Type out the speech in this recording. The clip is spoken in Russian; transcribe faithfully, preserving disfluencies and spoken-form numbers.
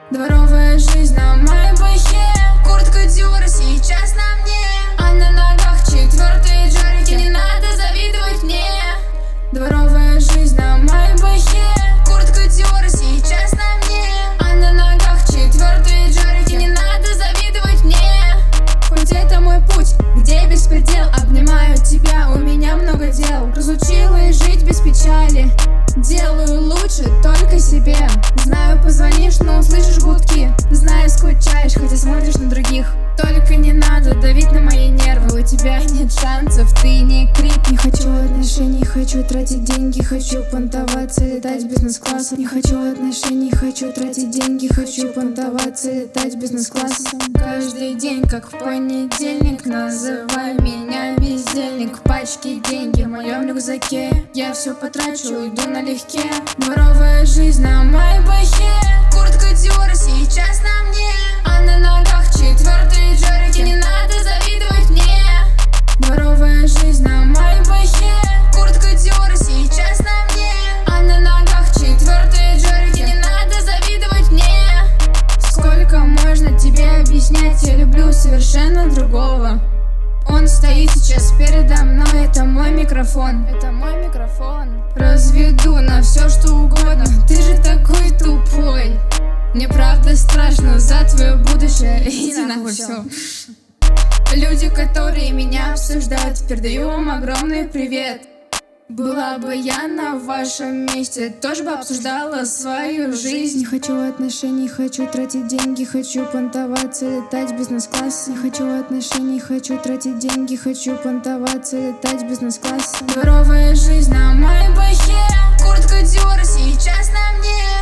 Дворовая жизнь на майбахе, куртка Диора сейчас на мне, а на ногах четвертые джарики, не надо завидовать мне. Дворовая жизнь на майбахе, куртка Диора сейчас на мне, а на ногах четвертые джарики, не надо завидовать мне. Хоть это мой путь, где беспредел, обнимаю тебя, у меня много дел. Разучилась жить без печали, делаю лучше только себе. Знаю, позвонишь, но услышишь гудки. Знаю, скучаешь, хотя смотришь на других. Только не надо давить на мои нервы, у тебя нет шансов, ты не крип. Не хочу отношений, хочу тратить деньги, хочу понтоваться, летать бизнес-классом. Не хочу отношений, хочу тратить деньги, хочу понтоваться, летать бизнес-классом. Каждый день, как в понедельник, называй меня бездельник. Пачки деньги в моем рюкзаке, я все потрачу, уйду налегке. Дворовая жизнь на майбахе, куртка Диора сейчас на мне, а на ногах четвертые джарики, не надо завидовать мне. Дворовая жизнь на майбахе, куртка Диора сейчас на мне, а на ногах четвертые джарики, не надо завидовать мне. Сколько можно тебе объяснять, я люблю совершенно другого. Он стоит сейчас передо мной, это мой микрофон. Это мой микрофон. Разведу на все что угодно, ты же такой тупой. Мне правда страшно за твое будущее, иди нахуй, все. Люди, которые меня обсуждают, передаю вам огромный привет. Была бы я на вашем месте, тоже бы обсуждала свою жизнь. Не хочу отношений, хочу тратить деньги, хочу понтоваться, летать бизнес-класс. Не хочу отношений, хочу тратить деньги, хочу понтоваться, летать бизнес-класс. Дворовая жизнь на майбахе, куртка Диора сейчас на мне,